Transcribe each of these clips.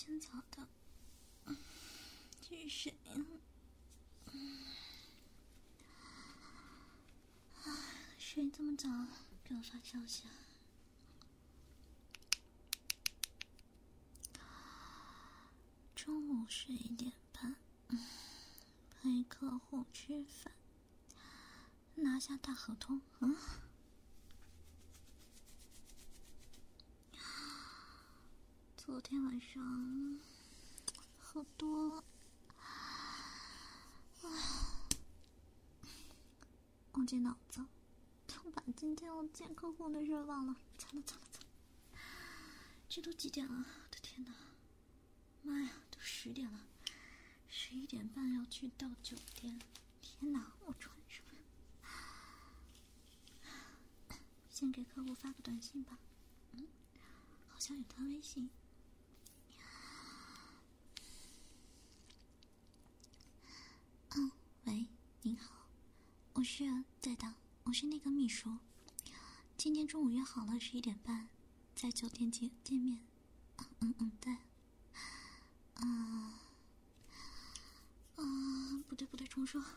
先走的，这是谁呀？谁这么早给我发消息啊？中午11点半，陪客户吃饭，拿下大合同。昨天晚上喝多了，忘记脑子，都把今天要见客户的事忘了。惨了！这都几点了？我的天哪！妈呀，都10点了，11点半要去到酒店。天哪，我穿什么？先给客户发个短信吧。好像有他微信。喂，您好，我是在的，我是那个秘书。今天中午约好了11点半，在酒店见面。对。不对，重说。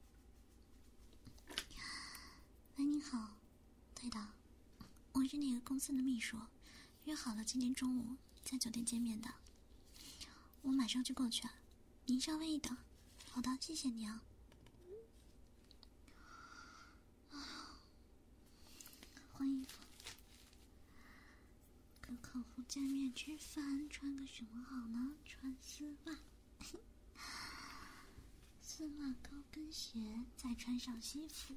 喂，您好，对的，我是那个公司的秘书，约好了今天中午在酒店见面的。我马上就过去，您稍微一等。好的，谢谢你啊。换衣服，跟客户见面吃饭，穿个什么好呢？穿丝袜，丝袜高跟鞋，再穿上西服。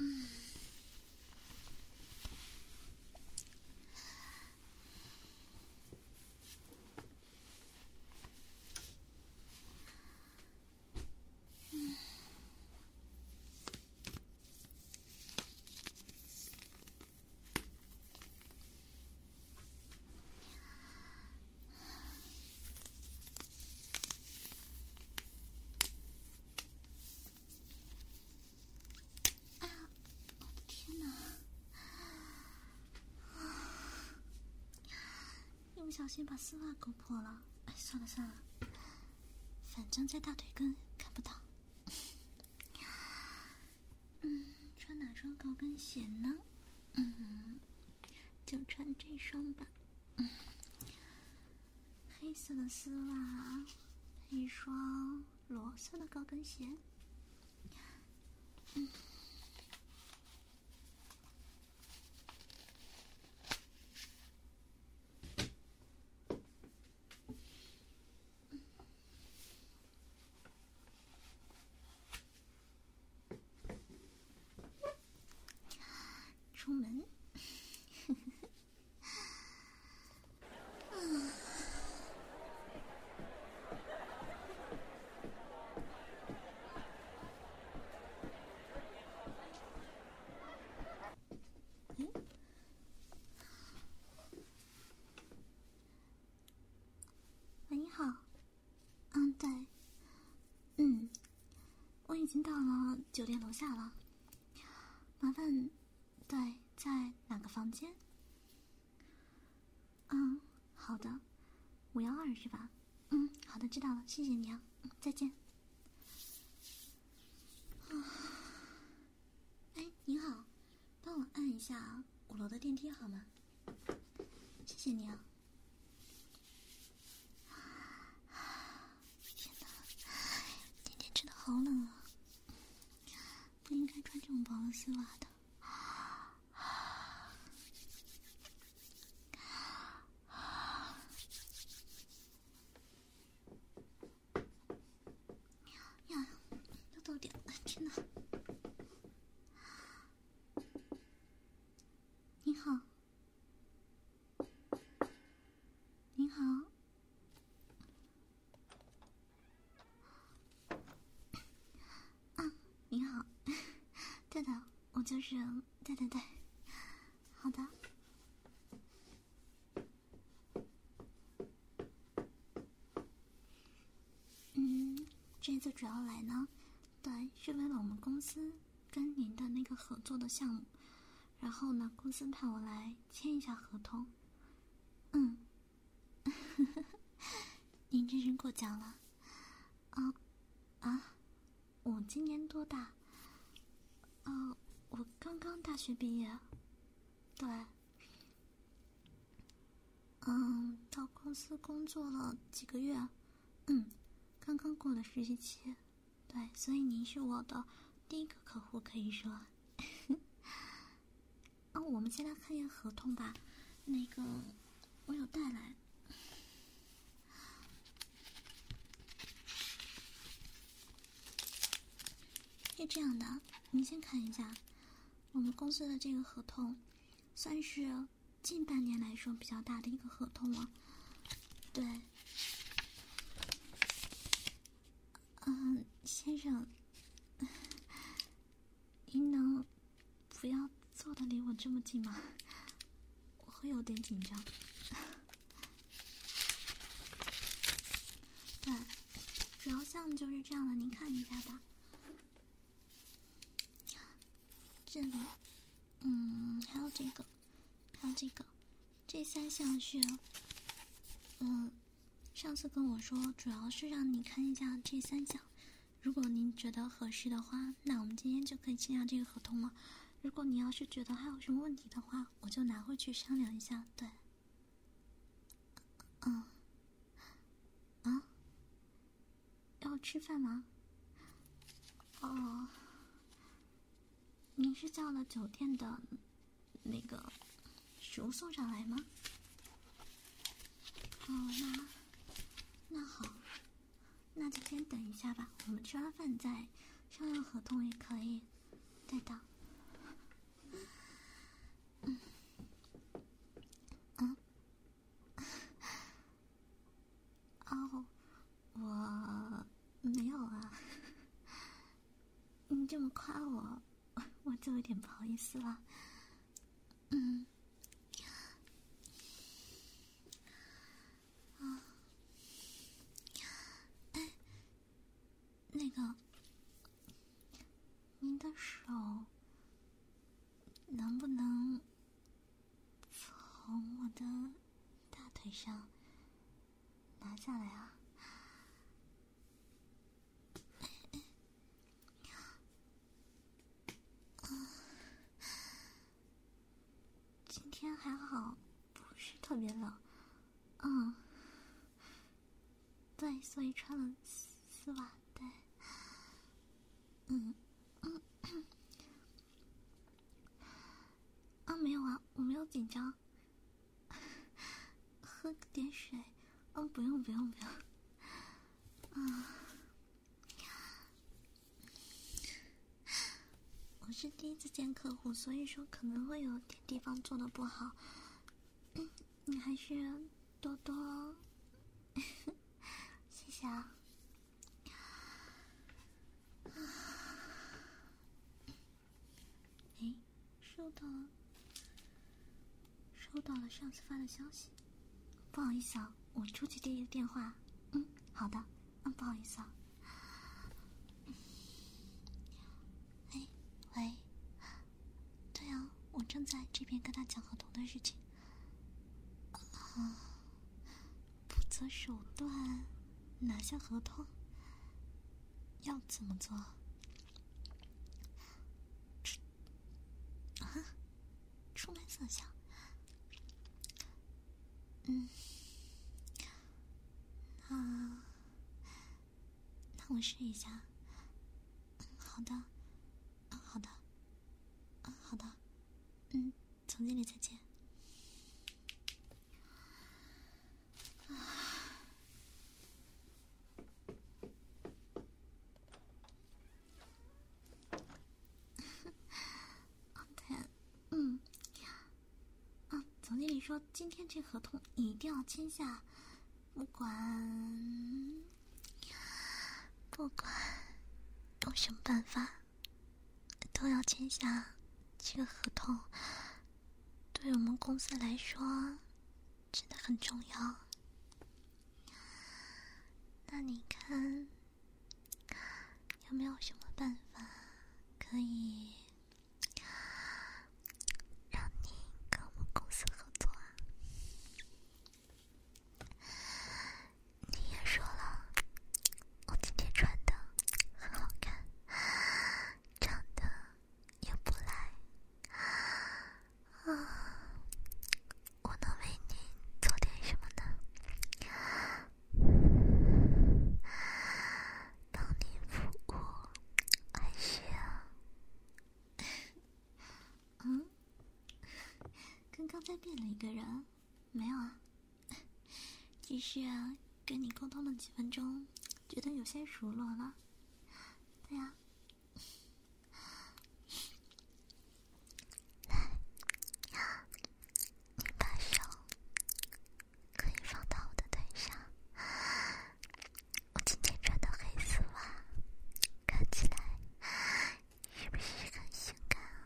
不小心把丝袜勾破了，算了，反正在大腿根看不到。穿哪双高跟鞋呢？就穿这双吧。黑色的丝袜配一双裸色的高跟鞋。出门。喂，你好。对。我已经到了酒店楼下了。麻烦，对，在哪个房间？好的，512是吧？好的，知道了，谢谢你啊。再见。你好，帮我按一下5楼的电梯好吗？谢谢你啊。天哪，今天真的好冷啊，不应该穿这种薄的丝袜的。到点了，天哪！你好，您好。您好。对的，我就是，对，好的。这次主要来呢，对，是为了我们公司跟您的那个合作的项目，然后呢，公司派我来签一下合同。 您真是过奖了。我今年多大？我刚刚大学毕业。对。到公司工作了几个月。刚刚过了实习期。对，所以您是我的第一个客户，可以说。我们先来看一下合同吧。那个，我有带来。是这样的，您先看一下，我们公司的这个合同，算是近半年来说比较大的一个合同了。对。先生，您能不要坐的离我这么近吗？我会有点紧张。对，主要项目就是这样的，您看一下吧。这里，还有这个，这3项是，上次跟我说，主要是让你看一下这3项。如果您觉得合适的话，那我们今天就可以签下这个合同了。如果你要是觉得还有什么问题的话，我就拿回去商量一下。对。要吃饭吗？您是叫了酒店的那个食物送上来吗？那好，那就先等一下吧，我们吃完饭再商量合同也可以。对的。我没有啊。你这么夸我，我就有点不好意思了。那个，您的手能不能从我的大腿上拿下来啊？今天还好，不是特别冷。对，所以穿了丝袜。对。没有啊，我没有紧张。喝点水。不用。我是第一次见客户，所以说可能会有点地方做的不好。你还是多多谢谢啊。收到了上司发的消息。不好意思啊，我出去接一个电话。好的。不好意思啊。喂。对啊，我正在这边跟他讲合同的事情。不择手段拿下合同，要怎么做？出卖色相。那我试一下。好的。好的。总经理再见。总经理说今天这合同一定要签下，不管用什么办法都要签下这个合同，对我们公司来说真的很重要。那你看有没有什么办法可以让你跟我们公司合作啊？你也再变了一个人？没有啊，只是跟你沟通了几分钟，觉得有些熟络了。对啊。你把手可以放到我的腿上，我今天穿的黑丝袜看起来是不是很性感啊？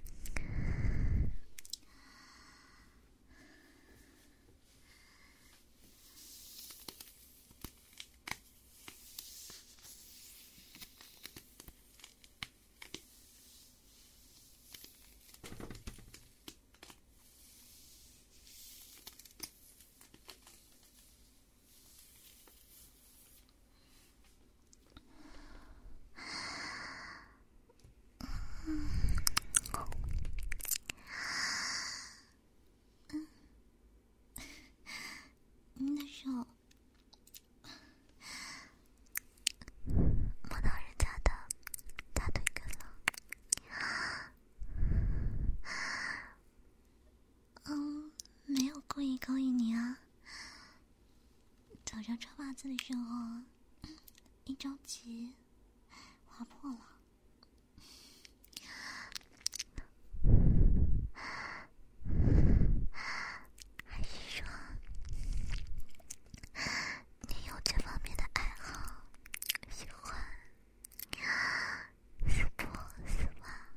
你的手摸到人家的大腿根了。没有故意勾引你啊。早上穿袜子的时候，一着急划破了。还是说你有这方面的爱好，喜欢撕破丝袜？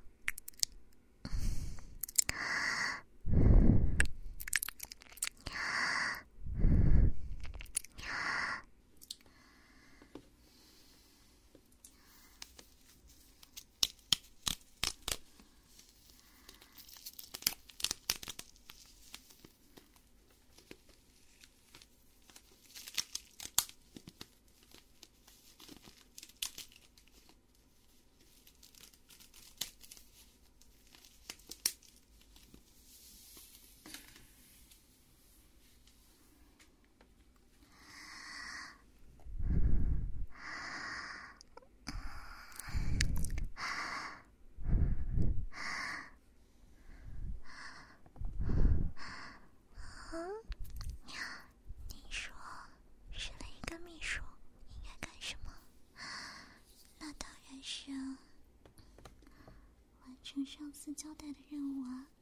你说身为一个秘书应该干什么？那当然是完成上司交代的任务啊。